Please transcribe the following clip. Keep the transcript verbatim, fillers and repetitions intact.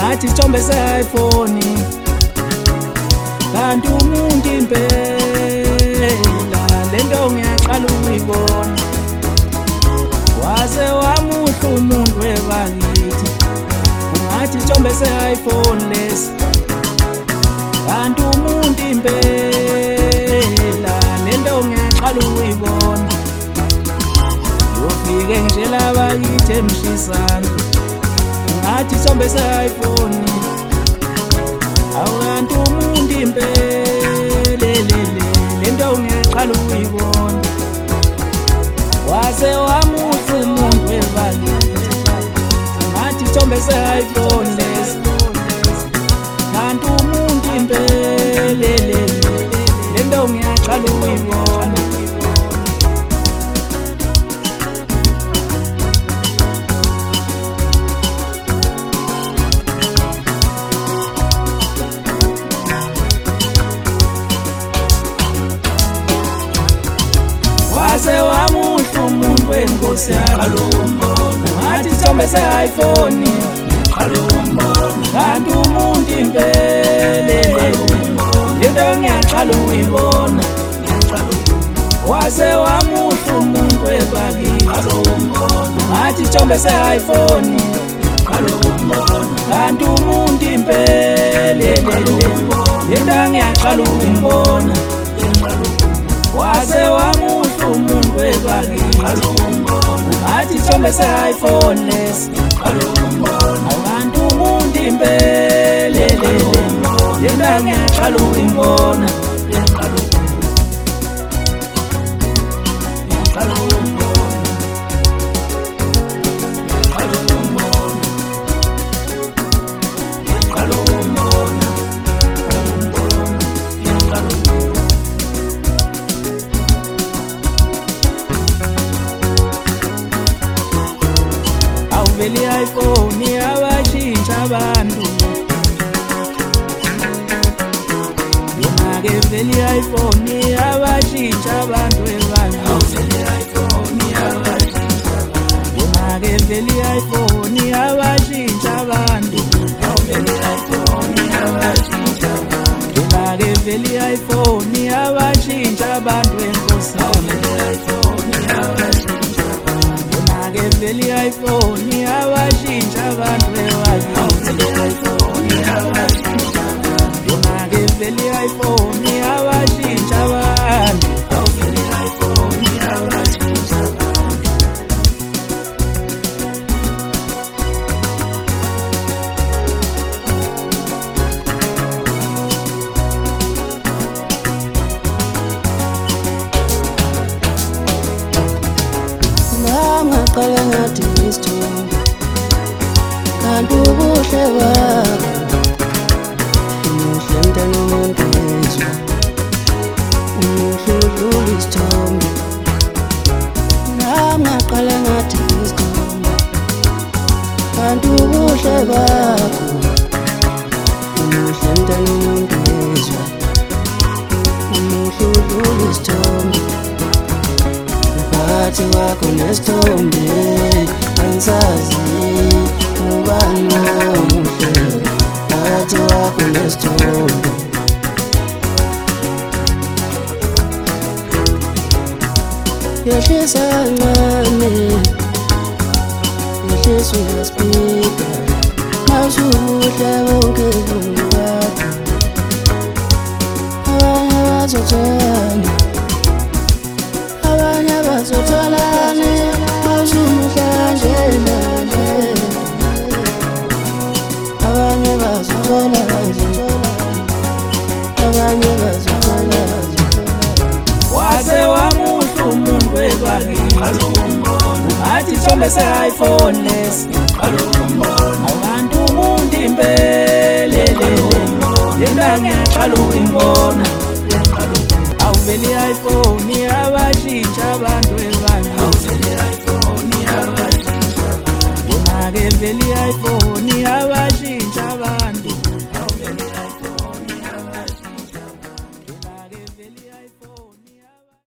ngathi Thombe se-iPhone kanti umuntu impela lento ngiyaqala ukuyibona waze wamuhla umuntu webakithi ngathi Thombe se-iPhone lesi kanti umuntu impela lento ngiyaqala ukuyibona yofike nje labakithi emshisana ngathi Thombe se-iPhone awukanti umuntu impela lento ngiyaqala ukuyibona waze wamuhla umuntu webakithi ngathi Thombe se-iPhone lesi kanti umuntu impela lento ngiyaqala ukuyibona waze wamuhla umuntu wenkosi ngathi Thombe se-iPhone kanti umuntu impela lento ngiyaqala ukuyibona waze wamuhla umuntu webakithi ngathi Thombe se-iPhone kanti umuntu impela lento ngiyaqala ukuyibona waze wamuhla umuntu webakithi ngathi Thombe se-iPhone lesi awukanti umuntu impela lento ngiyaqala ukuyibona vele i-iPhone yabashintsha abantu yona-ke vele i-iPhone yabashintsha abantu ebantu yona-ke vele i-iPhone yabashintsha abantu yona-ke vele i-iPhone yabashintsha abantu enkosini vele i-iPhone yabashintsha abantu ebakithi yona-ke vele i-iPhone yabashintsha abantu ngaqala ngathi ngisithombe kanti ubuhle bakho umuhle mntana umuntu wezwe umuhle udlula isithombe nami ngaqala ngathi ngisithombe kanti ubuhle bakho umuhle mntana umuntu wezwe umuhle udlula isithombe Phakathi kwakho nesithombe angisazi ubani omuhle phakathi kwakho nesithombe yehlisa kancane yehlisa uyaspika mawusubuhle bonke ubuntu bakho abanye bazothanda abanye bazotholane mawusumuhle kanjena nje abanye bazotholane abanye bazotholane waze wamuhla umuntu webakithi ngathi Thombe se-iPhone lesi awukanti umuntu impela lento ngiyaqala ukuyibona awuvele i-iPhone yabashintsha abantu ebantu yona-ke vele i-iPhone